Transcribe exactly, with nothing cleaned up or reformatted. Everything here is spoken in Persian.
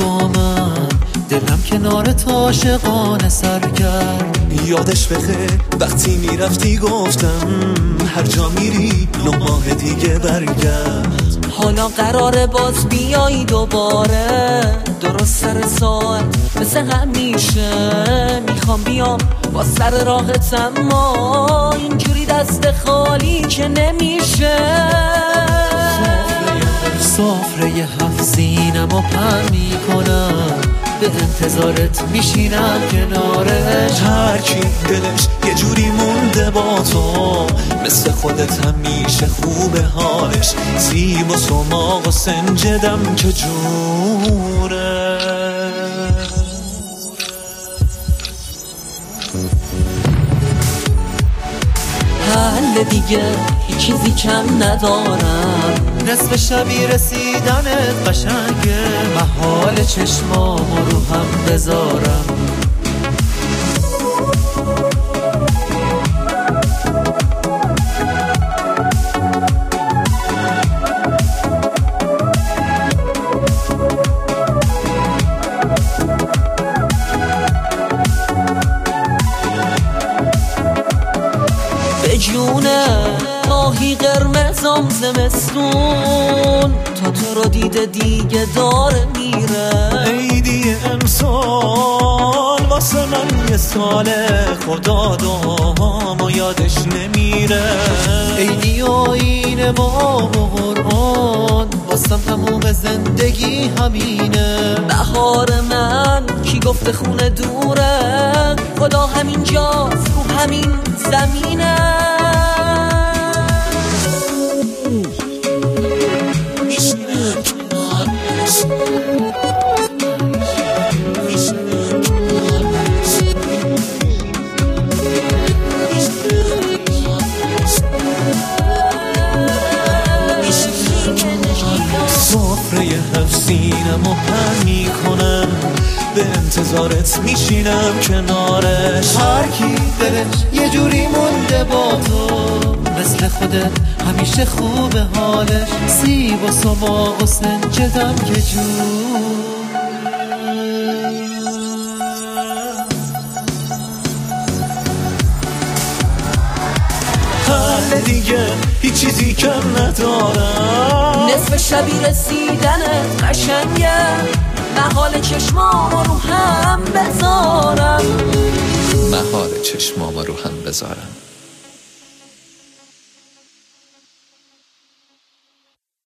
با من، دلم کنار تو عاشقانه سرگرد. یادش بخیر وقتی میرفتی گفتم هر جا میری نه ماه دیگه برگرد. حالا قراره باز بیایی دوباره، درست سر ساعت مثل همیشه. میخوام بیام با سر راحت، اما اینجوری دست خالی که نمیشه. سفره هفت سینم و پهن میکنم، به انتظارت میشینم کنارش. هر کی دلش یه جوری مونده با تو، مثل خودت همیشه خوبه حالش. سیب و سماق و سنجدم که جوره. حل دیگه هیچ چیزی کم ندارم، نصف شبی رسیدنت قشنگه. محال چشمامو رو هم بذارم. به جونه ماهی قرمزم زمستون، تا تو رو دیده دیگه داره میره. عیدی امسال واسه من یه ساله، خدا دعامو یادش نمیره. عیدی و آیین ما و قرآن، واسم تموم زندگی همینه. بهار من کی گفته خونه دوره، خدا همین جاست رو همین زمینه. سفره هفت سینم و پهن میکنم، به انتظارت میشینم کنارش. هر کی دلش یه جوری مونده با تو، مثل خودت همیشه خوبه حالش. سیب و سماق و سنجدم که جون. حل دیگه هیچ چیزی کم ندارم، نصف شبی رسیدنت قشنگه. محال چشمام رو هم بذارم، مهار چشمام رو هم بذارم.